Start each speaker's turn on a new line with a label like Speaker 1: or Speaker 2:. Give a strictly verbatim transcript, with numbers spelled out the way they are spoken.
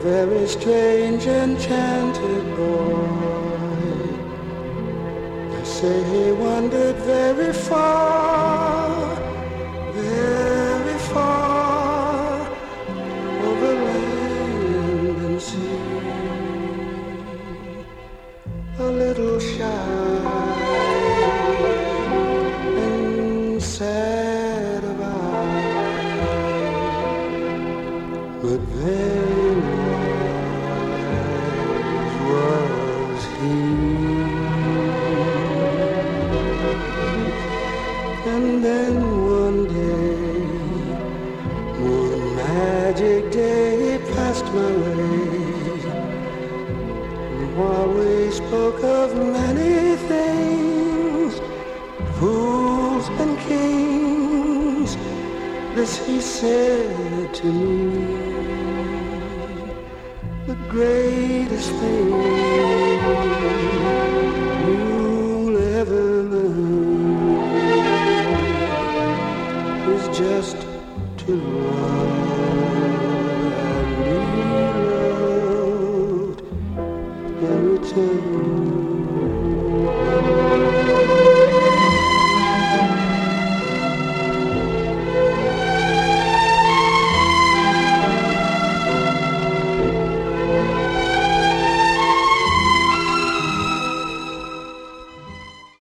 Speaker 1: very strange enchanted boy. They say he wandered very far, very far over land and sea. A little shy and sad of eye, but very wise was he. And then one day, one magic day, he passed my way. While we spoke of many things, fools and kings, this he said to me: the greatest thing you'll ever learn is just to love and be loved in return.